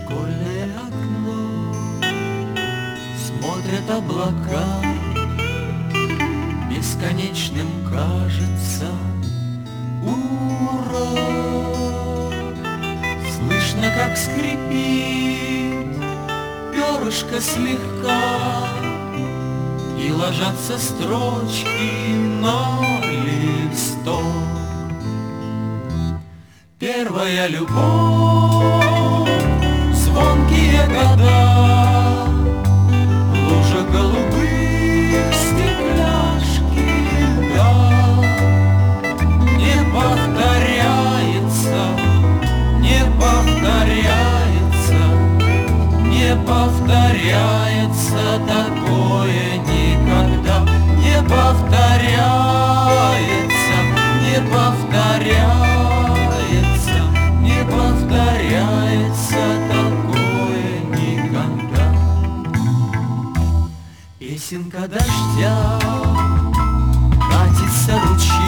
школьное окно смотрят облака, бесконечным кажется урок. Слышно, как скрипит перышко слегка, и ложатся строчки на листок. Первая любовь, звонкие года, лужа голубых стекляшки льда. Не повторяется, не повторяется, не повторяется такое никогда. Не повторяется, не повторяется, не повторяется такое никогда. Песенка дождя катится ручьем